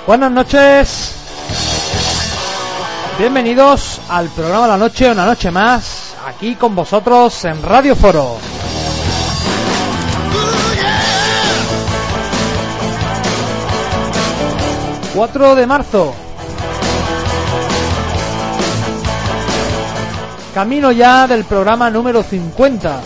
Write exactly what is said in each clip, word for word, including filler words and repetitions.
Buenas noches, bienvenidos al programa La Noche, una noche más, aquí con vosotros en Radio Foro. cuatro de marzo. Camino ya del programa número cincuenta.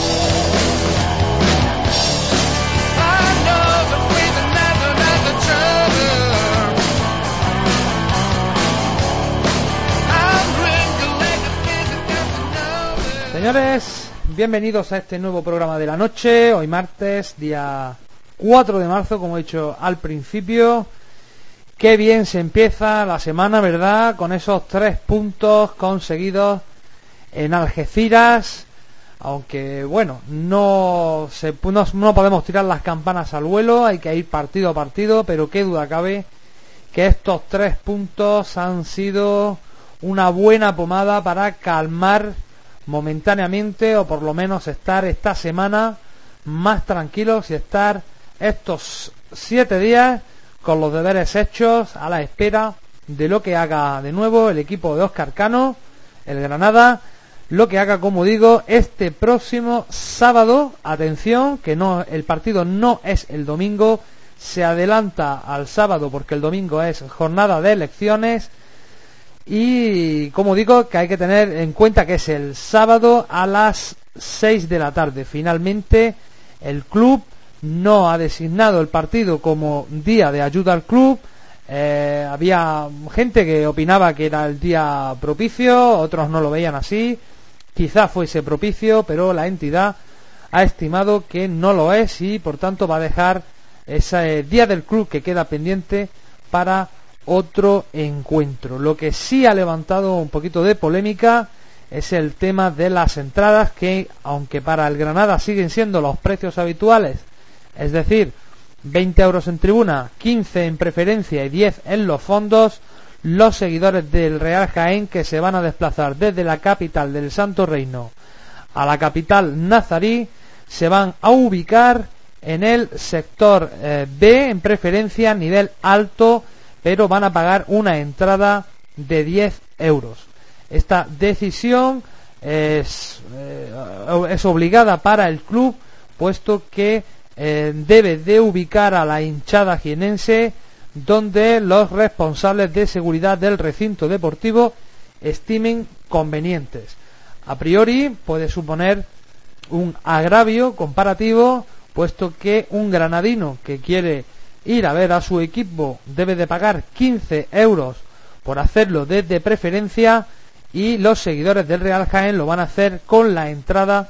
Señores, bienvenidos a este nuevo programa de la noche, hoy martes, día cuatro de marzo, como he dicho al principio. Qué bien se empieza la semana, ¿verdad? Con esos tres puntos conseguidos en Algeciras, aunque bueno, no, se, no, no podemos tirar las campanas al vuelo, hay que ir partido a partido, pero qué duda cabe que estos tres puntos han sido una buena pomada para calmar momentáneamente, o por lo menos estar esta semana más tranquilos y estar estos siete días con los deberes hechos, a la espera de lo que haga de nuevo el equipo de Óscar Cano, el Granada, lo que haga, como digo, este próximo sábado. Atención, que no, el partido no es el domingo, se adelanta al sábado porque el domingo es jornada de elecciones. Y como digo, que hay que tener en cuenta que es el sábado a las seis de la tarde. Finalmente el club no ha designado el partido como día de ayuda al club. Eh, había gente que opinaba que era el día propicio, otros no lo veían así. Quizá fuese propicio, pero la entidad ha estimado que no lo es y por tanto va a dejar ese día del club que queda pendiente para otro encuentro. Lo que sí ha levantado un poquito de polémica es el tema de las entradas, que aunque para el Granada siguen siendo los precios habituales, es decir, veinte euros en tribuna, quince en preferencia y diez en los fondos, los seguidores del Real Jaén, que se van a desplazar desde la capital del Santo Reino a la capital nazarí, se van a ubicar en el sector eh, B en preferencia, nivel alto, pero van a pagar una entrada de diez euros. Esta decisión es, eh, es obligada para el club, puesto que eh, debe de ubicar a la hinchada jienense donde los responsables de seguridad del recinto deportivo estimen convenientes. A priori puede suponer un agravio comparativo, puesto que un granadino que quiere ir a ver a su equipo debe de pagar quince euros por hacerlo desde preferencia, y los seguidores del Real Jaén lo van a hacer con la entrada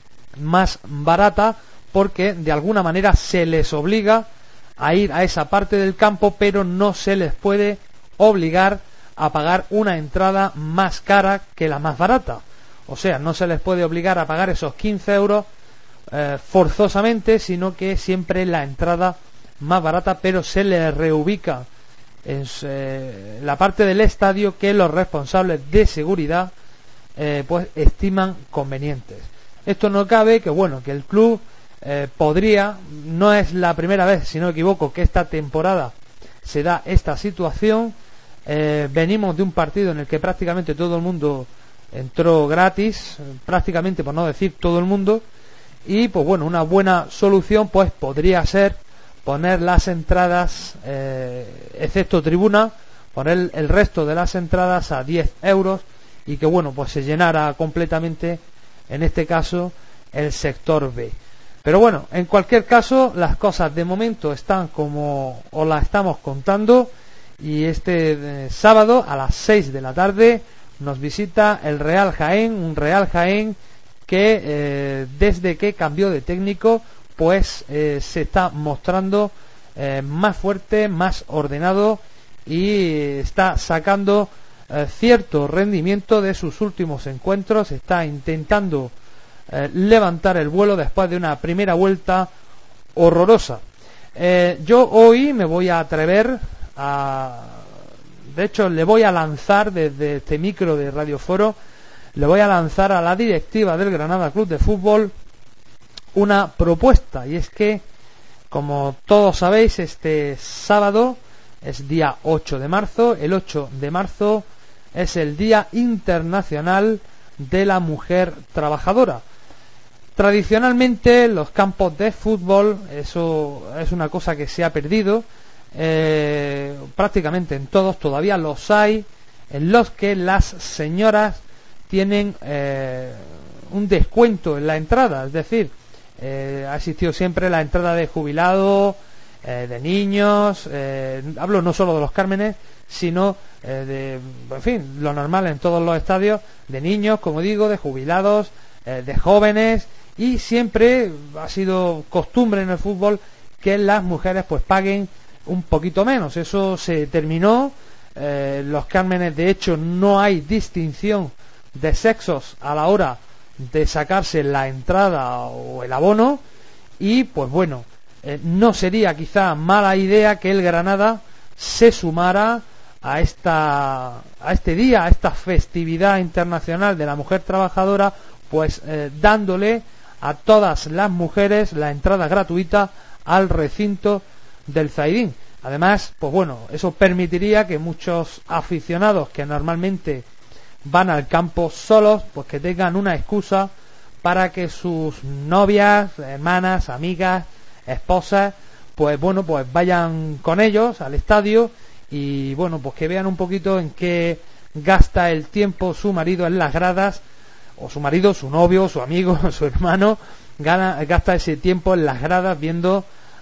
más barata, porque de alguna manera se les obliga a ir a esa parte del campo, pero no se les puede obligar a pagar una entrada más cara que la más barata. O sea, no se les puede obligar a pagar esos quince euros eh, forzosamente, sino que siempre la entrada más barata, pero se le reubica en eh, la parte del estadio que los responsables de seguridad eh, pues estiman convenientes. Esto no cabe que bueno que el club eh, podría, no es la primera vez, si no me equivoco, que esta temporada se da esta situación. Eh, venimos de un partido en el que prácticamente todo el mundo entró gratis, prácticamente por no decir todo el mundo, y pues bueno, una buena solución pues podría ser poner las entradas, eh, excepto tribuna, poner el resto de las entradas a diez euros y que bueno, pues se llenara completamente, en este caso, el sector B. Pero bueno, en cualquier caso, las cosas de momento están como os las estamos contando, y este eh, sábado a las seis de la tarde nos visita el Real Jaén, un Real Jaén que eh, desde que cambió de técnico pues eh, se está mostrando eh, más fuerte, más ordenado, y está sacando eh, cierto rendimiento de sus últimos encuentros. Está intentando eh, levantar el vuelo después de una primera vuelta horrorosa. Eh, yo hoy me voy a atrever a... De hecho, le voy a lanzar desde este micro de Radio Foro, le voy a lanzar a la directiva del Granada Club de Fútbol una propuesta, y es que, como todos sabéis, este sábado es día ocho de marzo. El ocho de marzo es el Día Internacional de la Mujer Trabajadora. Tradicionalmente los campos de fútbol, eso es una cosa que se ha perdido, eh, prácticamente en todos todavía los hay, en los que las señoras tienen eh, un descuento en la entrada, es decir, eh, ha existido siempre la entrada de jubilados, eh, de niños, eh, hablo no solo de los Cármenes, sino eh, de, en fin, lo normal en todos los estadios, de niños, como digo, de jubilados, eh, de jóvenes, y siempre ha sido costumbre en el fútbol que las mujeres pues paguen un poquito menos. Eso se terminó, eh, los Cármenes de hecho no hay distinción de sexos a la hora de sacarse la entrada o el abono, y pues bueno, eh, no sería quizá mala idea que el Granada se sumara a esta a este día, a esta festividad internacional de la mujer trabajadora, pues eh, dándole a todas las mujeres la entrada gratuita al recinto del Zaidín. Además, pues bueno, eso permitiría que muchos aficionados que normalmente van al campo solos, pues que tengan una excusa para que sus novias, hermanas, amigas, esposas, pues bueno, pues vayan con ellos al estadio y bueno, pues que vean un poquito en qué gasta el tiempo su marido en las gradas, o su marido, su novio, su amigo, su hermano, gana, gasta ese tiempo en las gradas viendo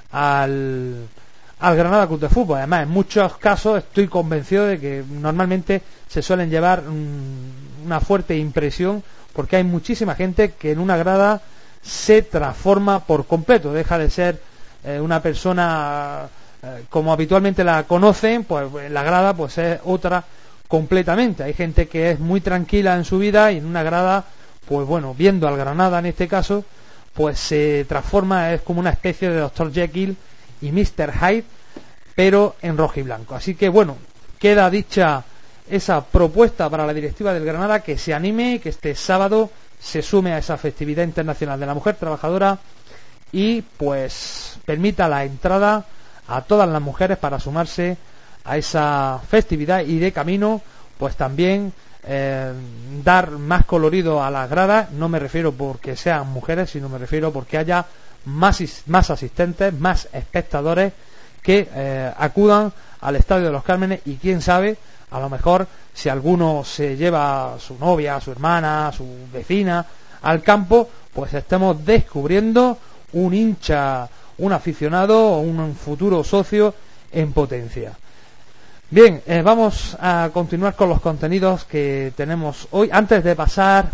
al, al Granada Club de Fútbol. Además, en muchos casos estoy convencido de que normalmente se suelen llevar um, una fuerte impresión, porque hay muchísima gente que en una grada se transforma por completo, deja de ser eh, una persona eh, como habitualmente la conocen, pues en la grada pues es otra completamente. Hay gente que es muy tranquila en su vida y en una grada, pues bueno, viendo al Granada en este caso, pues se transforma, es como una especie de doctor Jekyll y mister Hyde, pero en rojo y blanco. Así que bueno, queda dicha esa propuesta para la directiva del Granada, que se anime y que este sábado se sume a esa festividad internacional de la mujer trabajadora y pues permita la entrada a todas las mujeres para sumarse a esa festividad y de camino pues también eh, dar más colorido a las gradas. No me refiero porque sean mujeres, sino me refiero porque haya más, más asistentes, más espectadores que eh, acudan al Estadio de los Cármenes, y quién sabe, a lo mejor si alguno se lleva a su novia, a su hermana, a su vecina al campo, pues estemos descubriendo un hincha, un aficionado o un futuro socio en potencia. Bien, eh, vamos a continuar con los contenidos que tenemos hoy. Antes de pasar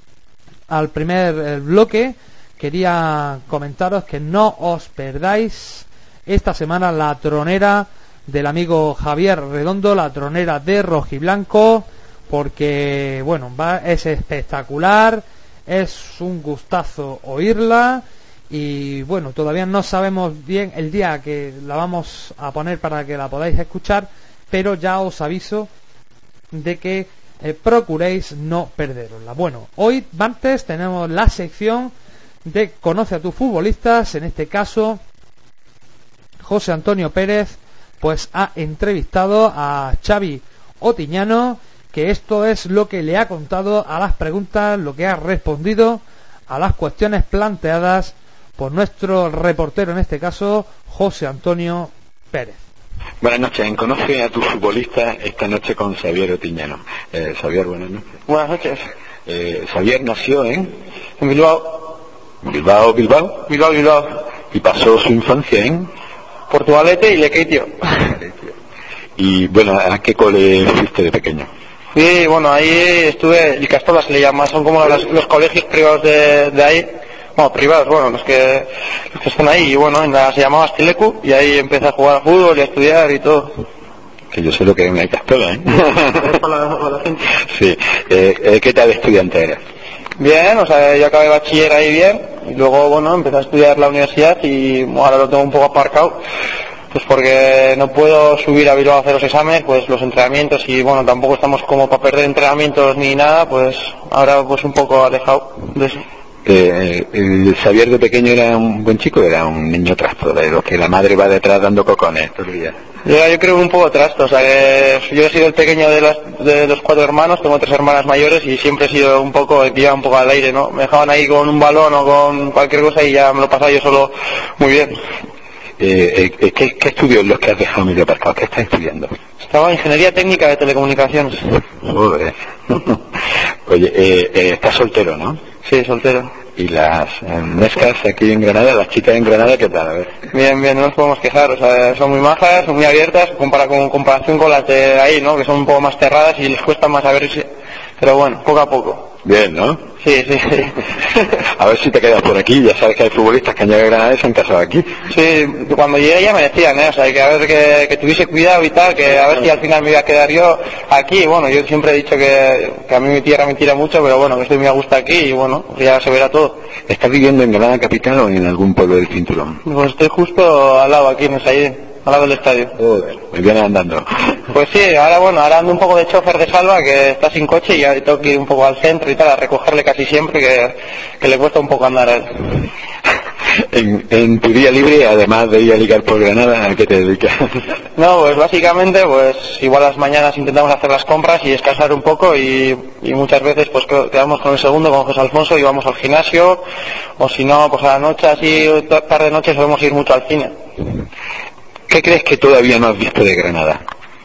al primer eh, bloque, quería comentaros que no os perdáis esta semana la tronera del amigo Javier Redondo, la tronera de rojiblanco, porque bueno, va, es espectacular, es un gustazo oírla. Y bueno, todavía no sabemos bien el día que la vamos a poner para que la podáis escuchar, pero ya os aviso de que eh, procuréis no perderosla. Bueno, hoy antes tenemos la sección de Conoce a tus futbolistas. En este caso, José Antonio Pérez pues ha entrevistado a Xavi Otiñano, que esto es lo que le ha contado a las preguntas, lo que ha respondido a las cuestiones planteadas por nuestro reportero, en este caso, José Antonio Pérez. Buenas noches, en Conoce a tus futbolistas esta noche con Xavier Otiñano. Eh, Xavier, buenas noches. Buenas noches. Eh, Xavier nació en... En Bilbao. Bilbao, Bilbao. Bilbao, Bilbao. Y pasó su infancia en... Portugalete y Lequeitio. Y bueno, ¿a qué cole fuiste de pequeño? Sí, bueno, ahí estuve, el Castola se le llama, son como los, los colegios privados de, de ahí. Bueno, privados, bueno, los que, los que están ahí, y bueno, en la, se llamaba Astilecu, y ahí empecé a jugar al fútbol y a estudiar y todo. Que yo sé lo que es una Castola, ¿eh? para, la, para la gente. Sí, eh, ¿qué tal de estudiante eres? Bien, o sea, yo acabé bachiller ahí bien, y luego, bueno, empecé a estudiar la universidad y ahora lo tengo un poco aparcado, pues porque no puedo subir a Bilbao a hacer los exámenes, pues los entrenamientos, y bueno, tampoco estamos como para perder entrenamientos ni nada, pues ahora pues un poco alejado de eso. Eh, el Xavier de pequeño era un buen chico, era un niño trasto, de los que la madre va detrás dando cocones todo el día. Yo, yo creo que un poco trasto, o sea que yo he sido el pequeño de los, de los cuatro hermanos, tengo tres hermanas mayores y siempre he sido un poco, que iba un poco al aire, ¿no? Me dejaban ahí con un balón o con cualquier cosa y ya me lo pasaba yo solo muy bien. Eh, eh, ¿qué, ¿Qué estudios los que has dejado medio aparcados? ¿Qué estás estudiando? Estaba en Ingeniería Técnica de Telecomunicaciones. Joder. Oye, eh, eh, estás soltero, ¿no? Sí, soltero. ¿Y las eh, mezclas aquí en Granada, las chicas en Granada, qué tal? A ver. Bien, bien, no nos podemos quejar, o sea, son muy majas, son muy abiertas, compara con comparación con las de ahí, ¿no? Que son un poco más cerradas y les cuesta más abrirse, pero bueno, poco a poco. Bien, ¿no? Sí, sí, sí. A ver si te quedas por aquí, ya sabes que hay futbolistas que han llegado a Granada y se han casado aquí. Sí, cuando llegué ya me decían, ¿eh? O sea, que a ver que, que tuviese cuidado y tal, que a ver si al final me iba a quedar yo aquí. Bueno, yo siempre he dicho que, que a mí mi tierra me tira mucho, pero bueno, que estoy muy a gusto aquí y bueno, ya se verá todo. ¿Estás viviendo en Granada capital o en algún pueblo del cinturón? Pues estoy justo al lado aquí en el Saín, al lado del estadio. Joder, me viene andando. Pues sí, ahora bueno, ahora ando un poco de chofer de Salva, que está sin coche y ya tengo que ir un poco al centro y tal, a recogerle casi siempre, que, que le cuesta un poco andar a él. En, en tu día libre, además de ir a ligar por Granada, ¿a qué te dedicas? No, pues básicamente, pues igual las mañanas intentamos hacer las compras y descansar un poco y, y muchas veces pues quedamos con el segundo, con José Alfonso y vamos al gimnasio, o si no, pues a la noche, así tarde noche solemos ir mucho al cine. ¿Qué crees que todavía no has visto de Granada?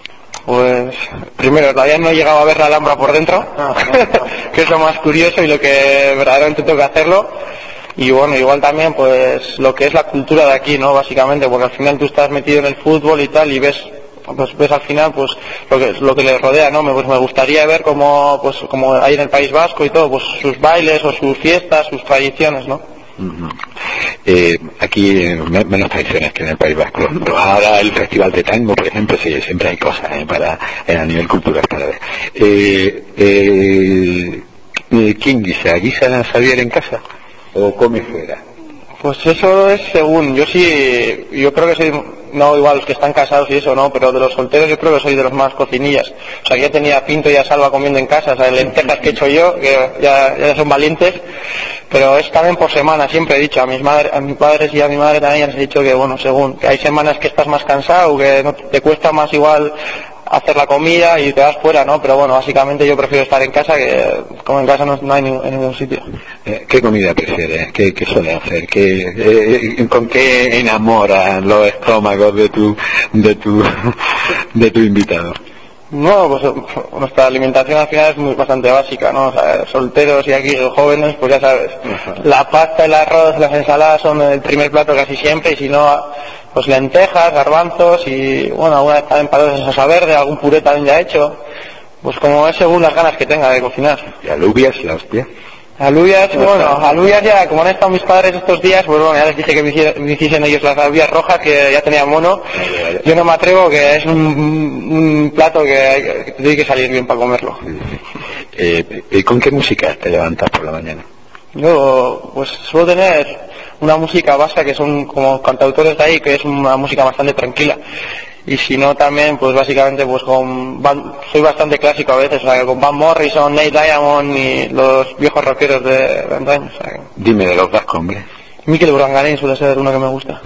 Pues primero, todavía no he llegado a ver la Alhambra por dentro, que es lo más curioso y lo que verdaderamente tengo que hacerlo. Y bueno, igual también pues lo que es la cultura de aquí, ¿no? Básicamente, porque al final tú estás metido en el fútbol y tal y ves pues ves al final pues lo que lo que le rodea, ¿no? Me, pues me gustaría ver como pues como hay en el País Vasco y todo, pues sus bailes o sus fiestas, sus tradiciones, ¿no? Uh-huh. Eh, aquí eh, menos tradiciones que en el País Vasco. Pero ahora el Festival de Tango, por ejemplo, sí, siempre hay cosas eh, para eh, a nivel cultural para ver. Eh, eh, ¿Quién guisa? ¿Guisa Xavier en casa o come fuera? Pues eso es según, yo sí, yo creo que soy, no igual los que están casados y eso no, pero de los solteros yo creo que soy de los más cocinillas. O sea, yo tenía Pinto y a Salva comiendo en casa, o sea, lentejas que he hecho yo, que ya, ya son valientes, pero es también por semana, siempre he dicho a mis madres, a mis padres y a mi madre también les he dicho que bueno, según, que hay semanas que estás más cansado, que no te cuesta más igual hacer la comida y te vas fuera, ¿no? Pero bueno, básicamente yo prefiero estar en casa, que como en casa no, no hay ni, en ningún sitio. ¿Qué comida prefieres? ¿Qué, qué suele hacer? ¿Qué, eh, ¿Con qué enamoran los estómagos de tu, de tu, de tu invitado? No, pues nuestra alimentación al final es muy bastante básica, ¿no? O sea, solteros y aquí jóvenes, pues ya sabes, la pasta, el arroz, las ensaladas son el primer plato casi siempre, y si no, pues lentejas, garbanzos y, bueno, alguna vez también patatas en salsa verde, algún puré también ya hecho, pues como es según las ganas que tenga de cocinar. ¿Y alubias, la hostia? Alubias, bueno, alubias ya, como han estado mis padres estos días, pues bueno, ya les dije que me, hiciera, me hiciesen ellos las alubias rojas, que ya tenía mono. Yo no me atrevo, que es un, un plato que, hay, que tiene que salir bien para comerlo. Eh, ¿Y con qué música te levantas por la mañana? Yo, pues suelo tener una música vasca, que son como cantautores de ahí, que es una música bastante tranquila. Y si no también, pues básicamente pues con Van, soy bastante clásico a veces, o sea, con Van Morrison, Neil Diamond y los viejos rockeros de, de antaño. O sea, que... Dime de los vascos, hombre. Mikel Urdangarin suele ser uno que me gusta.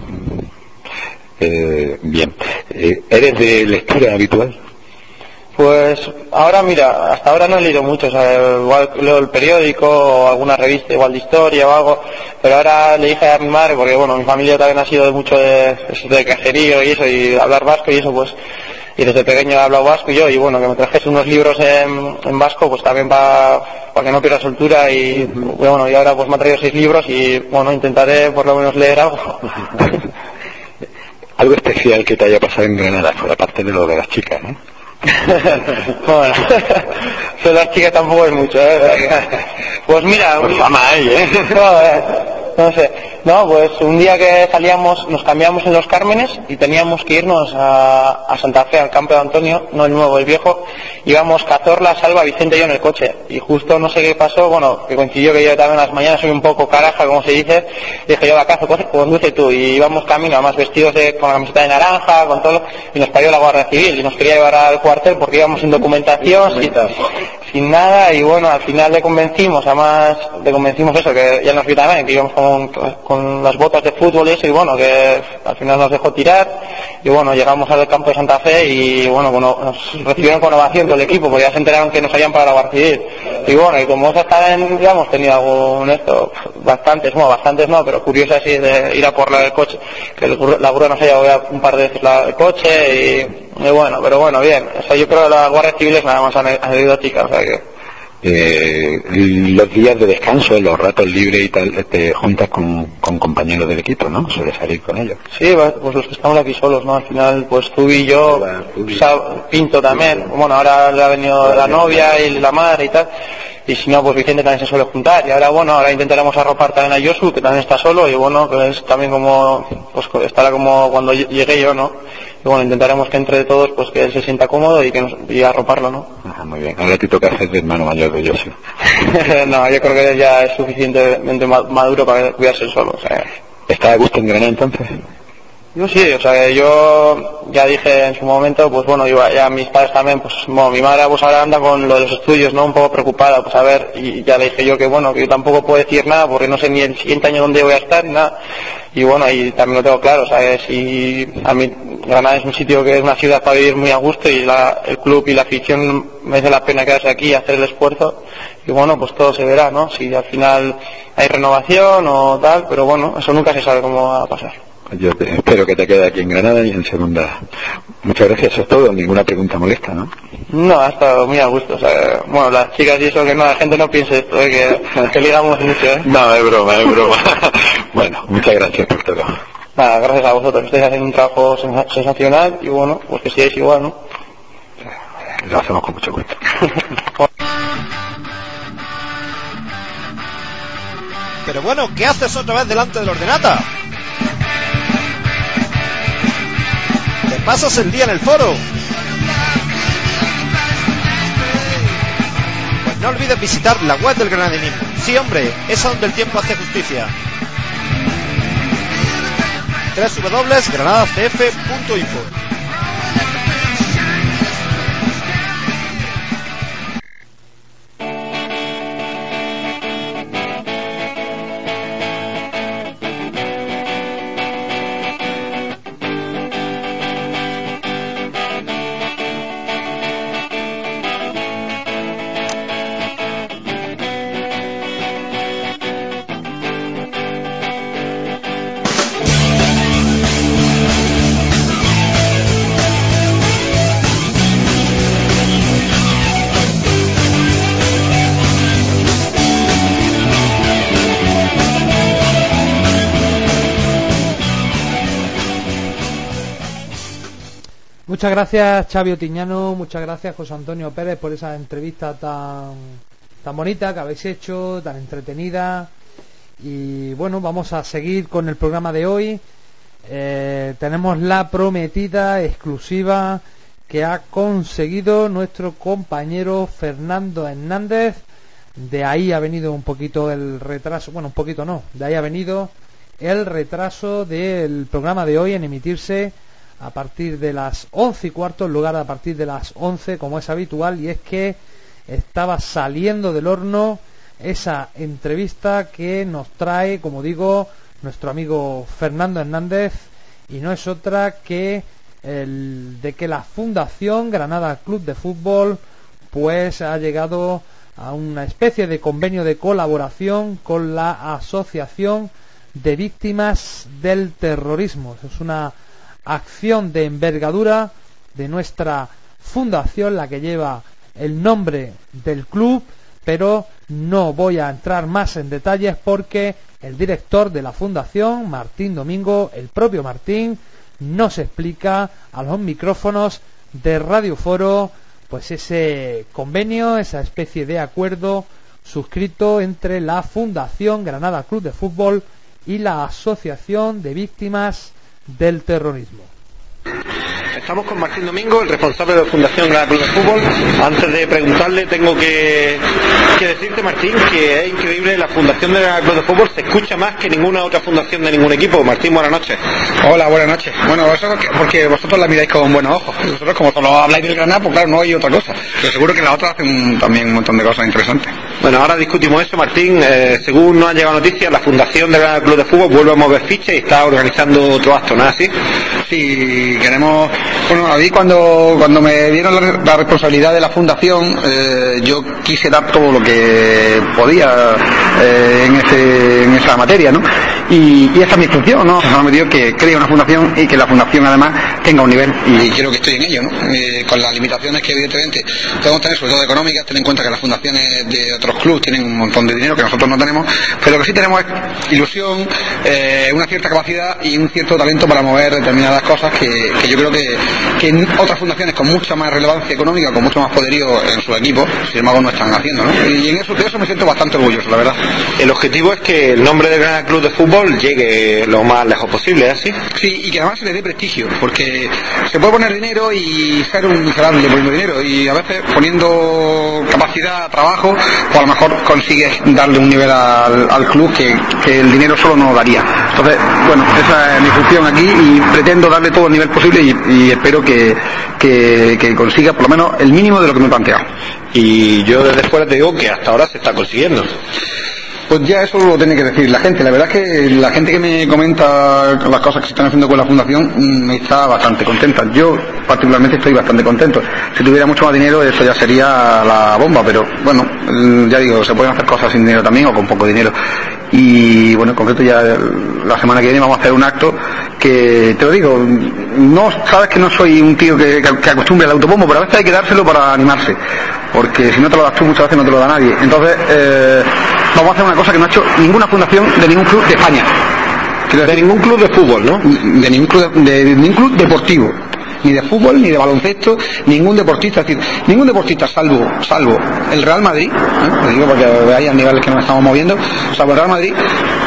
Eh, bien. Eh, ¿Eres de lectura habitual? Pues ahora mira, hasta ahora no he leído mucho, o sea, igual leo el periódico o alguna revista igual de historia o algo, pero ahora le dije a mi madre, porque bueno, mi familia también ha sido de mucho de, de cacerío y eso, y hablar vasco y eso, pues, y desde pequeño he hablado vasco y yo, y bueno, que me trajese unos libros en, en vasco, pues también para pa que no pierda soltura, y bueno, y ahora pues me ha traído seis libros y bueno, intentaré por lo menos leer algo. Algo especial que te haya pasado en Granada, por aparte de lo de las chicas, ¿no? Bueno, pero las chicas tampoco es mucho, ¿eh? Pues mira, pues fama hay, ¿eh? No, eh, no sé, no, pues un día que salíamos, nos cambiamos en Los Cármenes y teníamos que irnos a, a Santa Fe, al campo de Antonio, no el nuevo, el viejo. Íbamos Cazorla, Salva, Vicente y yo en el coche, y justo no sé qué pasó, bueno, que coincidió que yo también las mañanas soy un poco caraja, como se dice, dije yo, la cazo, conduce tú, y íbamos camino, además vestidos de, con la camiseta de naranja, con todo, y nos paró la Guardia Civil y nos quería llevar al cuartel porque íbamos sin documentación, sin, sin nada, y bueno, al final le convencimos, además le convencimos eso, que ya nos vio también, que íbamos con, con las botas de fútbol y eso, y bueno, que al final nos dejó tirar, y bueno, llegamos al campo de Santa Fe y bueno, bueno nos recibieron con ovación todo el equipo, porque ya se enteraron que nos habían pagado la Guardia Civil, y bueno, y como esas también, digamos, tenido algún esto, bastantes, no, bastantes no, pero curioso así de ir a por la del coche, que el, la grúa nos haya llevado un par de veces la del coche, y y bueno, pero bueno, bien, o sea, yo creo que la Guardia Civil es nada más anecdótica, o sea que... Eh, los días de descanso, los ratos libres y tal, te juntas con, con compañeros del equipo, ¿no? Sueles salir con ellos. Sí, pues los que estamos aquí solos, ¿no? Al final, pues tú y yo, Pinto también, bueno, ahora le ha venido la novia y la madre y tal, y si no, pues Vicente también se suele juntar, y ahora bueno, ahora intentaremos arropar también a Josu, que también está solo, y bueno, que es también como, pues estará como cuando llegué yo, ¿no? Y bueno, intentaremos que entre todos, pues que él se sienta cómodo y que nos, y arroparlo, ¿no? Ajá, muy bien. Ahora te toca hacer de hermano mayor de Josu. No, yo creo que él ya es suficientemente maduro para cuidarse solo, o sea. ¿Está a gusto en Granada entonces? Yo sí, o sea, yo ya dije en su momento, pues bueno, yo, ya mis padres también, pues bueno, mi madre pues ahora anda con lo de los estudios, ¿no? Un poco preocupada, pues a ver, y ya le dije yo que bueno, que yo tampoco puedo decir nada porque no sé ni el siguiente año dónde voy a estar, ni nada. Y bueno, y también lo tengo claro, ¿sabes? Y a mí Granada es un sitio que es una ciudad para vivir muy a gusto, y la, el club y la afición merece la pena quedarse aquí y hacer el esfuerzo. Y bueno, pues todo se verá, ¿no? Si al final hay renovación o tal, pero bueno, eso nunca se sabe cómo va a pasar. Yo te, espero que te quede aquí en Granada y en segunda. Muchas gracias, eso es todo. Ninguna pregunta molesta, ¿no? No, ha estado muy a gusto. O sea, bueno, las chicas y eso, que no, la gente no piense esto, ¿eh? que, que ligamos mucho, ¿eh? No, es broma, es broma. Bueno, muchas gracias por todo. Nada, gracias a vosotros. Estáis haciendo un trabajo sensacional y bueno, pues que sigáis igual, ¿no? Lo hacemos con mucho gusto. Pero bueno, ¿qué haces otra vez delante del ordenata? ¿Te pasas el día en el foro? Pues no olvides visitar la web del Granadinismo. Sí, hombre, es a donde el tiempo hace justicia. doble u doble u doble u punto granada c f punto info. Muchas gracias, Xavi Otiñano, muchas gracias, José Antonio Pérez, por esa entrevista tan tan bonita que habéis hecho, tan entretenida. Y bueno, vamos a seguir con el programa de hoy. Eh, tenemos la prometida exclusiva que ha conseguido nuestro compañero Fernando Hernández. De ahí ha venido un poquito el retraso, bueno, un poquito no, de ahí ha venido el retraso del programa de hoy en emitirse a partir de las once y cuarto, en lugar de a partir de las once como es habitual, y es que estaba saliendo del horno esa entrevista que nos trae, como digo, nuestro amigo Fernando Hernández, y no es otra que el de que la Fundación Granada Club de Fútbol pues ha llegado a una especie de convenio de colaboración con la Asociación de Víctimas del Terrorismo. Es una acción de envergadura de nuestra fundación, la que lleva el nombre del club, pero no voy a entrar más en detalles porque el director de la fundación, Martín Domingo, el propio Martín, nos explica a los micrófonos de Radio Foro pues ese convenio, esa especie de acuerdo suscrito entre la Fundación Granada Club de Fútbol y la Asociación de Víctimas del Terrorismo. estamos con Martín Domingo, el responsable de la Fundación Granada Club de Fútbol. Antes de preguntarle, tengo que, que decirte, Martín, que es increíble, la Fundación de Granada Club de Fútbol se escucha más que ninguna otra fundación de ningún equipo. Martín, buenas noches. Hola, buenas noches. Bueno, eso porque vosotros la miráis con buenos ojos. Vosotros, como solo habláis del Granada, pues claro, no hay otra cosa. Pero seguro que las otras hacen también un montón de cosas interesantes. Bueno, ahora discutimos eso, Martín. Eh, según nos han llegado noticias, la Fundación de Granada Club de Fútbol vuelve a mover fichas y está organizando otro acto, ¿no es así? Sí, queremos... Bueno, a mí cuando, cuando me dieron la, la responsabilidad de la Fundación, eh, yo quise dar todo lo que podía eh, en, ese, en esa materia, ¿no? Y, y esa es mi función, ¿no? Me ha metido que cree una fundación y que la fundación además tenga un nivel, y creo que estoy en ello, ¿no? Eh, con las limitaciones que evidentemente podemos tener, sobre todo económicas, ten en cuenta que las fundaciones de otros clubes tienen un montón de dinero que nosotros no tenemos, pero lo que sí tenemos es ilusión, eh, una cierta capacidad y un cierto talento para mover determinadas cosas que, que yo creo que, que en otras fundaciones con mucha más relevancia económica, con mucho más poderío en su equipo, sin embargo no están haciendo, ¿no? Y en eso, de eso me siento bastante orgulloso, la verdad. El objetivo es que el nombre de Granada Club de Fútbol llegue lo más lejos posible, ¿es así? Sí, y que además se le dé prestigio, porque se puede poner dinero y ser un miserable poniendo dinero, y a veces poniendo capacidad, trabajo, pues a lo mejor consigues darle un nivel al, al club que, que el dinero solo no daría. Entonces, bueno, esa es mi función aquí y pretendo darle todo el nivel posible y, y espero que, que, que consiga por lo menos el mínimo de lo que me he planteado. Y yo desde fuera te digo que hasta ahora se está consiguiendo. Pues ya eso lo tiene que decir la gente. La verdad es que la gente que me comenta las cosas que se están haciendo con la fundación me está bastante contenta. Yo particularmente estoy bastante contento. Si tuviera mucho más dinero esto ya sería la bomba, pero bueno, ya digo, se pueden hacer cosas sin dinero también o con poco dinero. Y bueno, en concreto ya la semana que viene vamos a hacer un acto que, te lo digo, no sabes que no soy un tío que, que, que acostumbre al autobombo, pero a veces hay que dárselo para animarse, porque si no te lo das tú muchas veces no te lo da nadie. Entonces eh, vamos a hacer una cosa que no ha hecho ninguna fundación de ningún club de España. De decir, ningún club de fútbol, ¿no? De ningún club, de, de ningún club deportivo. Ni de fútbol, ni de baloncesto, ningún deportista, es decir, ningún deportista salvo, salvo el Real Madrid, ¿eh? Lo digo porque veáis a niveles que nos estamos moviendo, salvo el Real Madrid,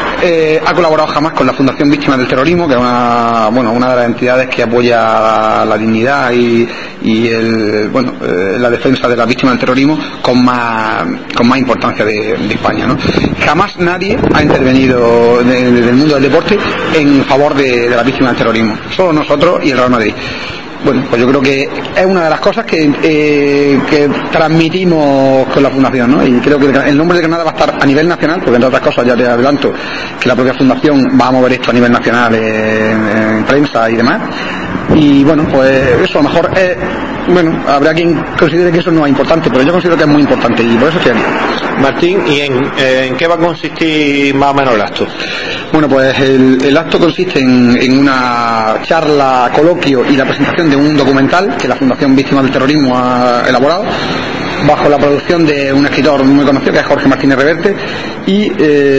eh, ha colaborado jamás con la Fundación Víctimas del Terrorismo, que es una, bueno, una de las entidades que apoya la, la dignidad y, y el, bueno, eh, la defensa de las víctimas del terrorismo con más, con más importancia de, de España, ¿no? Jamás nadie ha intervenido de, de, del mundo del deporte en favor de, de las víctimas del terrorismo, solo nosotros y el Real Madrid. Bueno, pues yo creo que es una de las cosas que, eh, que transmitimos con la fundación, ¿no? Y creo que el nombre de Granada va a estar a nivel nacional, porque entre otras cosas ya te adelanto que la propia fundación va a mover esto a nivel nacional en, en prensa y demás. Y bueno, pues eso a lo mejor es, bueno, habrá quien considere que eso no es importante, pero yo considero que es muy importante y por eso estoy aquí. Martín, ¿y en, en qué va a consistir más o menos el acto? Bueno, pues el, el acto consiste en, en una charla, coloquio y la presentación de un documental que la Fundación Víctimas del Terrorismo ha elaborado bajo la producción de un escritor muy conocido que es Jorge Martínez Reverte y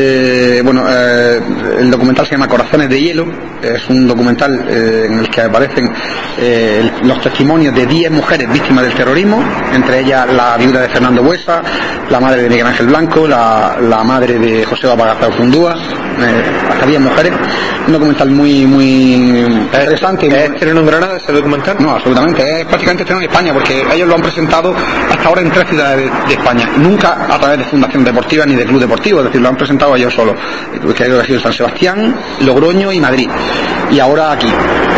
eh, bueno, eh, el documental se llama Corazones de Hielo. Es un documental eh, en el que aparecen eh, los testimonios de diez mujeres víctimas del terrorismo, entre ellas la viuda de Fernando Buesa, la madre de Miguel Ángel Blanco, la, la madre de José Bapagazao Fundúa, eh, hasta diez mujeres. Un documental muy muy interesante. ¿Es estreno en Granada ese documental? No, absolutamente, es prácticamente estreno en España, porque ellos lo han presentado hasta ahora en tres ciudades de, de España, nunca a través de fundación deportiva ni de club deportivo, es decir, lo han presentado ellos solos, que ha sido San Sebastián, Logroño y Madrid, y ahora aquí.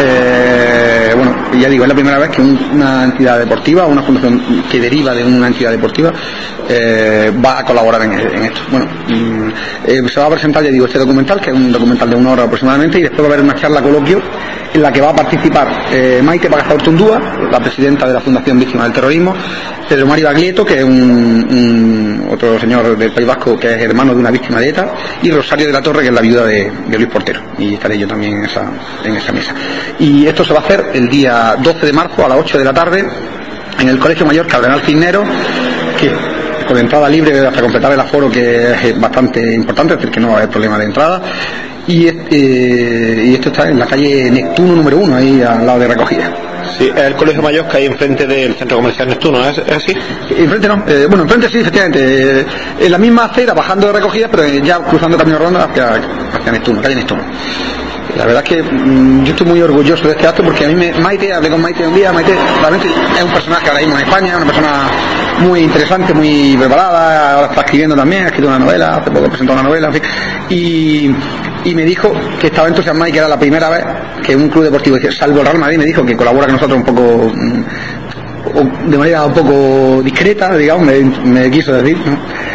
Eh, bueno, ya digo, es la primera vez que un, una entidad deportiva, una fundación que deriva de una entidad deportiva, eh, va a colaborar en, en esto. Bueno, eh, se va a presentar, ya digo, este documental, que es un documental de una hora aproximadamente, y después va a haber una charla coloquio en la que va a participar eh, Maite Pagazaurtundúa, Ortundúa, la presidenta de la Fundación Víctimas del Terrorismo, Pedro Mari Baglietto, que es un, un otro señor del País Vasco que es hermano de una víctima de ETA, y Rosario de la Torre, que es la viuda de, de Luis Portero, y estaré yo también en esa, en esa mesa. Y esto se va a hacer el día doce de marzo a las ocho de la tarde en el Colegio Mayor Cardenal Cisneros, que con entrada libre hasta completar el aforo, que es bastante importante, es decir, que no va a haber problema de entrada. Y, este, y esto está en la calle Neptuno número uno, ahí al lado de recogida. Sí, es el Colegio Mayor que hay enfrente del Centro Comercial Neptuno, ¿es, es así? Enfrente no, eh, bueno, enfrente sí, efectivamente, eh, en la misma acera, bajando de recogida, pero ya cruzando Camino Ronda hacia, hacia Neptuno, calle Neptuno. La verdad es que mmm, yo estoy muy orgulloso de este acto porque a mí me, Maite, hablé con Maite un día, Maite realmente es un personaje ahora mismo en España, una persona muy interesante, muy preparada, ahora está escribiendo también, ha escrito una novela, hace poco presentó una novela, en fin, y, y me dijo que estaba entusiasmado y que era la primera vez que un club deportivo, salvo el Real Madrid, me dijo que colabora con nosotros un poco, mmm, de manera un poco discreta, digamos, me, me quiso decir, ¿no?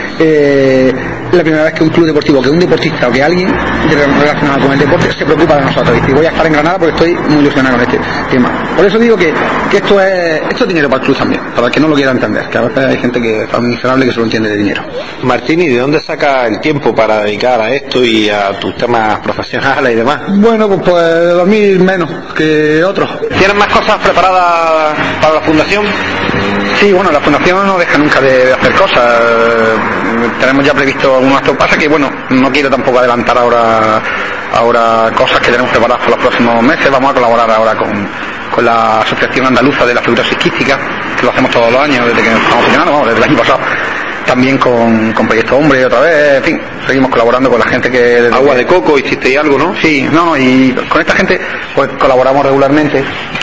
Eh, la primera vez que un club deportivo, que un deportista o que alguien relacionado con el deporte se preocupa de nosotros y dice voy a estar en Granada porque estoy muy ilusionado con este tema. Por eso digo que, que esto es esto es dinero para el club también, para el que no lo quiera entender, que a veces hay gente que es tan miserable que solo entiende de dinero. Martín, ¿y de dónde saca el tiempo para dedicar a esto y a tus temas profesionales y demás? Bueno, pues, pues dormir menos que otros. ¿Tienes más cosas preparadas para la fundación? Sí, bueno, la fundación no deja nunca de hacer cosas. Tenemos ya previsto algunos actos. Pasa que, bueno, no quiero tampoco adelantar ahora ahora cosas que tenemos preparadas para los próximos meses. Vamos a colaborar ahora con, con la Asociación Andaluza de la Fibrosis Quística, que lo hacemos todos los años desde que nos estamos funcionando, vamos, desde el año pasado. También con, con Proyecto Hombre otra vez, en fin, seguimos colaborando con la gente que... Agua de Coco, hicisteis algo, ¿no? Sí, no, y con esta gente pues colaboramos regularmente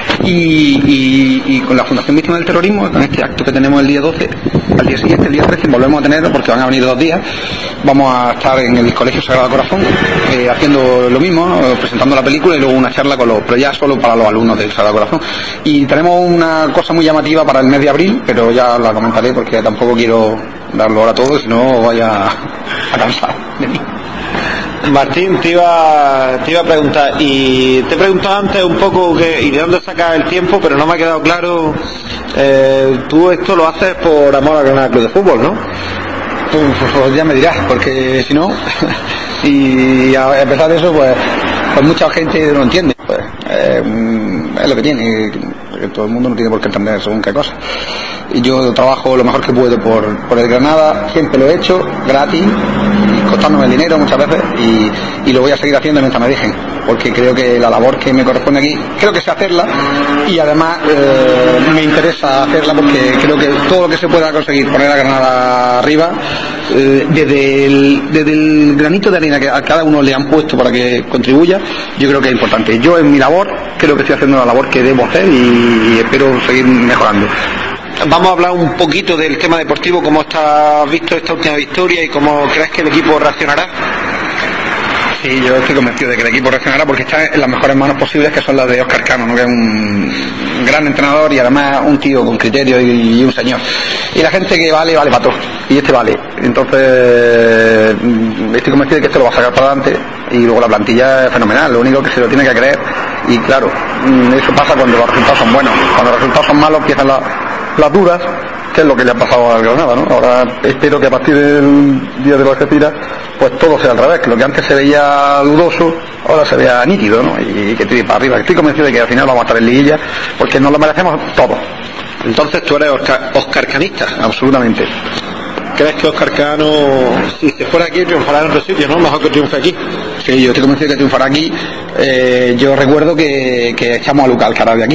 y, y, y con la Fundación Víctima del Terrorismo, con este acto que tenemos el día doce, al día siguiente, el día trece, volvemos a tenerlo porque van a venir dos días, vamos a estar en el Colegio Sagrado Corazón eh, haciendo lo mismo, ¿no? Presentando la película y luego una charla con los, pero ya solo para los alumnos del Sagrado Corazón. Y tenemos una cosa muy llamativa para el mes de abril, pero ya la comentaré porque tampoco quiero darlo ahora todo, si no vaya a cansar de mí. Martín, te iba, te iba a preguntar, y te he preguntado antes un poco que, y de dónde sacas el tiempo, pero no me ha quedado claro, eh, tú esto lo haces por amor a Granada Club de Fútbol, ¿no? Pues, pues ya me dirás, porque si no, y a pesar de eso, pues, pues mucha gente no lo entiende, pues, eh, es lo que tiene, que todo el mundo no tiene por qué entender según qué cosa. Y yo trabajo lo mejor que puedo por, por el Granada, siempre lo he hecho, gratis, costándome el dinero muchas veces, y, y lo voy a seguir haciendo mientras me dejen, porque creo que la labor que me corresponde aquí, creo que sé hacerla, y además eh, me interesa hacerla porque creo que todo lo que se pueda conseguir, poner a Granada arriba, eh, desde, el, desde el granito de arena que a cada uno le han puesto para que contribuya, yo creo que es importante. Yo en mi labor creo que estoy haciendo la labor que debo hacer y, y espero seguir mejorando. Vamos a hablar un poquito del tema deportivo, cómo has visto esta última victoria y cómo crees que el equipo reaccionará. Sí, yo estoy convencido de que el equipo reaccionará porque está en las mejores manos posibles, que son las de Óscar Cano, ¿no? Que es un gran entrenador y además un tío con criterio y, y un señor. Y la gente que vale, vale para todo. Y este vale. Entonces, estoy convencido de que esto lo va a sacar para adelante y luego la plantilla es fenomenal. Lo único que se lo tiene que creer. Y claro, eso pasa cuando los resultados son buenos. Cuando los resultados son malos empiezan las, las dudas, que es lo que le ha pasado al Granada, ¿no? Ahora espero que a partir del día de la Algeciras pues todo sea al revés, que lo que antes se veía dudoso ahora se vea nítido, ¿no? Y que tire para arriba. Estoy convencido de que al final vamos a estar en liguilla porque nos lo merecemos todos. Entonces tú eres Oscar, Oscar Canista. Absolutamente. ¿Crees que Óscar Cano, si se fuera aquí, triunfará en otro sitio, no? Mejor que triunfe aquí. Sí, yo estoy convencido de que triunfará aquí. Eh, yo recuerdo que, que echamos a Luca Alcaraz de aquí.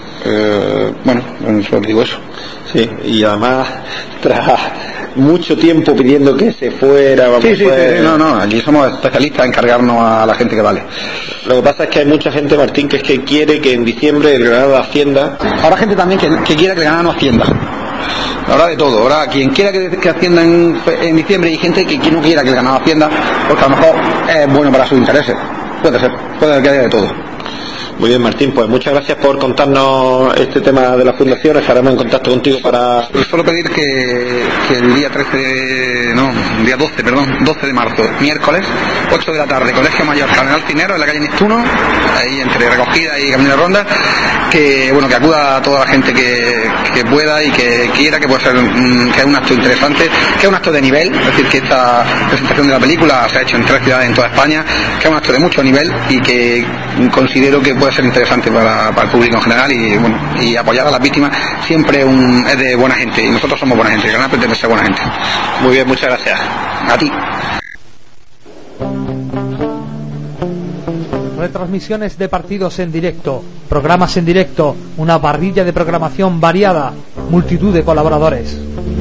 Eh, bueno, solo digo eso. Sí, y además tras mucho tiempo pidiendo que se fuera, vamos, sí, sí, pues... sí, no, no, aquí somos especialistas en cargarnos a la gente que vale. Lo que pasa es que hay mucha gente, Martín, que es que quiere que en diciembre el Granada ascienda. Habrá gente también que, que quiera que el Granada no ascienda. Habrá de todo, habrá quien quiera que, que ascienda en, en diciembre y gente que, que no quiera que el Granada ascienda porque a lo mejor es bueno para sus intereses. Puede ser, puede que haya de todo. Muy bien, Martín, pues muchas gracias por contarnos este tema de la fundación. Estaremos en contacto contigo para... Solo pedir que, que el día trece, no, el día doce, perdón, doce de marzo, miércoles, ocho de la tarde, Colegio Mayor Cardenal Cinero, en la calle Neptuno, ahí entre Recogida y Camino de Ronda, que bueno, que acuda a toda la gente que, que pueda y que quiera, que puede ser mm, que es un acto interesante, que es un acto de nivel, es decir, que esta presentación de la película se ha hecho en tres ciudades en toda España, que es un acto de mucho nivel y que considero que puede ser interesante para, para el público en general y bueno, y apoyar a las víctimas siempre un, es de buena gente y nosotros somos buena gente, el Granada pretende ser buena gente. Muy bien, muchas gracias. A ti. retransmisiones de partidos en directo, programas en directo, una parrilla de programación variada, multitud de colaboradores.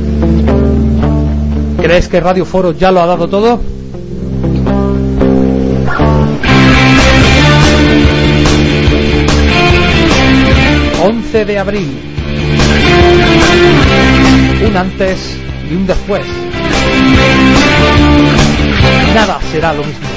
¿Crees que Radio Foro ya lo ha dado todo? once de abril. Un antes y un después. Nada será lo mismo.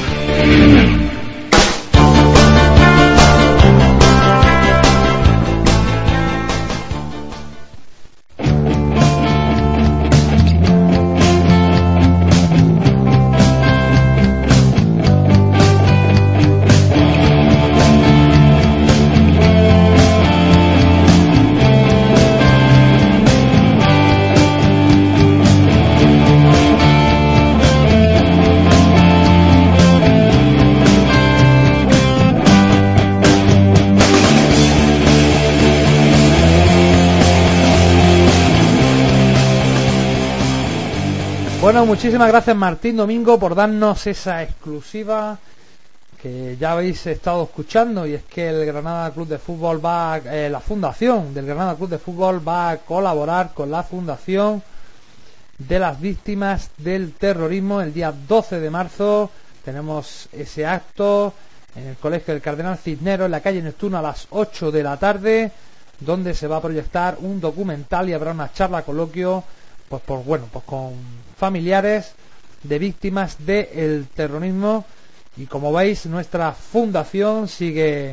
Bueno, muchísimas gracias Martín Domingo por darnos esa exclusiva que ya habéis estado escuchando, y es que el Granada Club de Fútbol va, eh, la fundación del Granada Club de Fútbol va a colaborar con la fundación de las víctimas del terrorismo. El día doce de marzo tenemos ese acto en el Colegio del Cardenal Cisneros, en la calle Neptuno, a las ocho de la tarde, donde se va a proyectar un documental y habrá una charla coloquio pues por bueno pues con familiares de víctimas del terrorismo. Y como veis, nuestra fundación sigue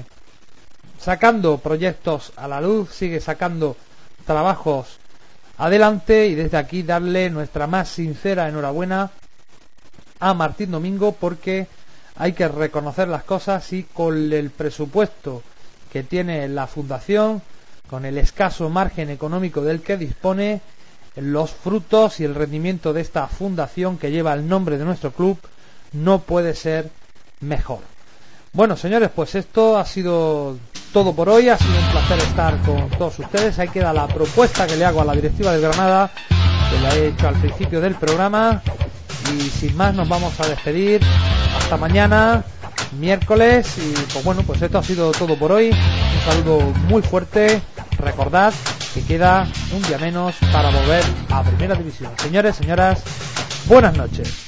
sacando proyectos a la luz, sigue sacando trabajos adelante, y desde aquí darle nuestra más sincera enhorabuena a Martín Domingo, porque hay que reconocer las cosas, y con el presupuesto que tiene la fundación, con el escaso margen económico del que dispone, los frutos y el rendimiento de esta fundación que lleva el nombre de nuestro club no puede ser mejor. Bueno, señores, pues esto ha sido todo por hoy. Ha sido un placer estar con todos ustedes. Ahí queda la propuesta que le hago a la directiva del Granada, que la he hecho al principio del programa, y sin más nos vamos a despedir hasta mañana, miércoles. Y pues bueno, pues esto ha sido todo por hoy. Un saludo muy fuerte. Recordad que queda un día menos para volver a Primera División. Señores, señoras, buenas noches.